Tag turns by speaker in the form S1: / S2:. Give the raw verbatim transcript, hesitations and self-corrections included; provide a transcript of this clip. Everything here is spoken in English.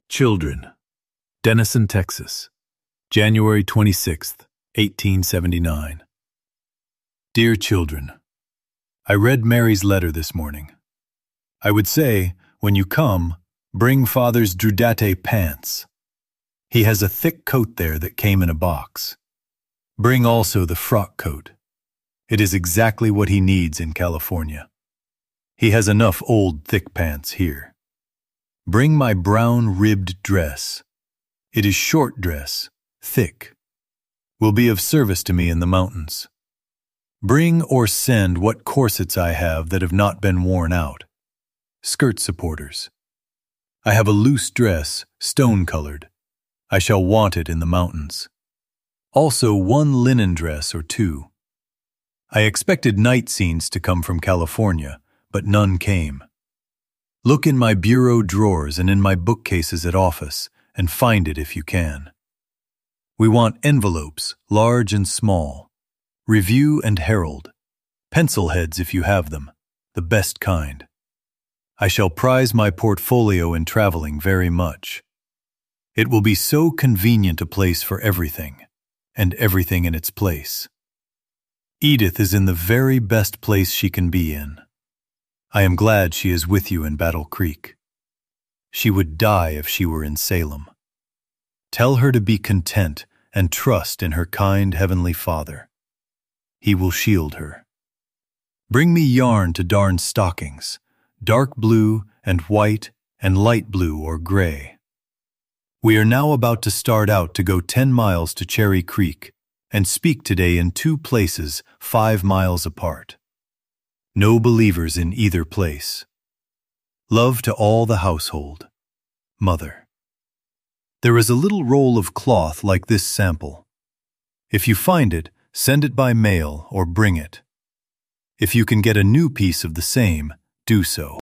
S1: Children, Denison, Texas, January twenty-sixth, eighteen seventy-nine. Dear children, I read Mary's letter this morning. I would say, when you come, bring Father's Drudate pants. He has a thick coat there that came in a box. Bring also the frock coat. It is exactly what he needs in California. He has enough old thick pants here. Bring my brown ribbed dress. It is short dress, thick. Will be of service to me in the mountains. Bring or send what corsets I have that have not been worn out. Skirt supporters. I have a loose dress, stone-colored. I shall want it in the mountains. Also one linen dress or two. I expected night scenes to come from California, but none came. Look in my bureau drawers and in my bookcases at office, and find it if you can. We want envelopes, large and small, Review and Herald, pencil heads if you have them, the best kind. I shall prize my portfolio in traveling very much. It will be so convenient a place for everything, and everything in its place. Edith is in the very best place she can be in. I am glad she is with you in Battle Creek. She would die if she were in Salem. Tell her to be content and trust in her kind Heavenly Father. He will shield her. Bring me yarn to darn stockings, dark blue and white and light blue or gray. We are now about to start out to go ten miles to Cherry Creek and speak today in two places five miles apart. No believers in either place. Love to all the household. Mother. There is a little roll of cloth like this sample. If you find it, send it by mail or bring it. If you can get a new piece of the same, do so.